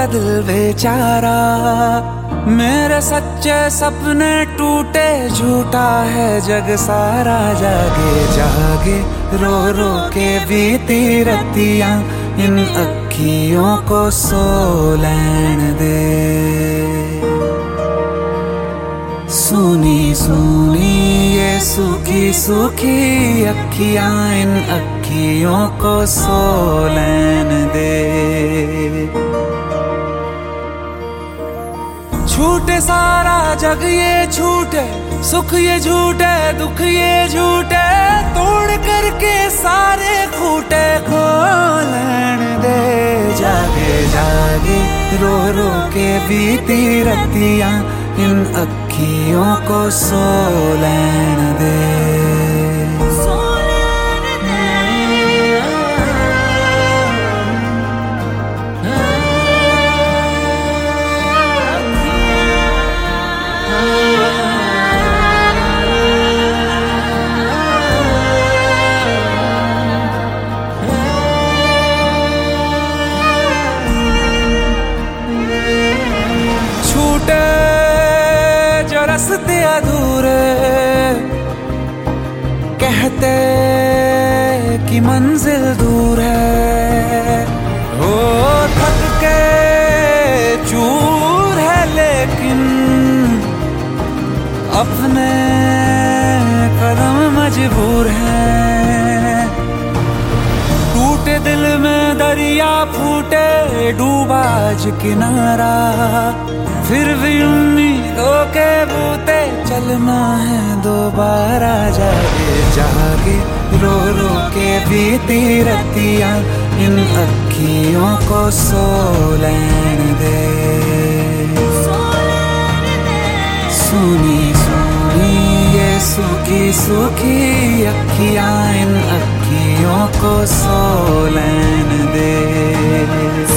दिल बेचारा, मेरे सच्चे सपने टूटे, झूठा है जग सारा। जागे जागे रो रो के बीती रतियां, इन अखियों को सो लैन दे। सुनी सुनी ये सूखी सूखी अखियां, इन अखियों को सो लैन दे। छूटे सारा जग ये छूटे, सुख ये झूठे, दुख ये झूठे, तोड़ करके सारे खूटे खो लैन दे। जागे जागे रो रो के बीती रतियां, इन अखियों को सो लैन दे। छूटे जो रास्ते अधूरे, कहते कि मंजिल दूर है, हो थक के चूर है लेकिन अपने कदम मजबूर है। टूटे दिल में दरिया फूटे, डूबा आज किनारा, फिर भी उम्मीदों के बूते चलना है दोबारा। जागे जागे रो रो के बीती रतियां, इन अखियों को सो लैन दे। सुनी सुनी ये सूखी सूखी अखियां, इन अखियों को सो लैन दे।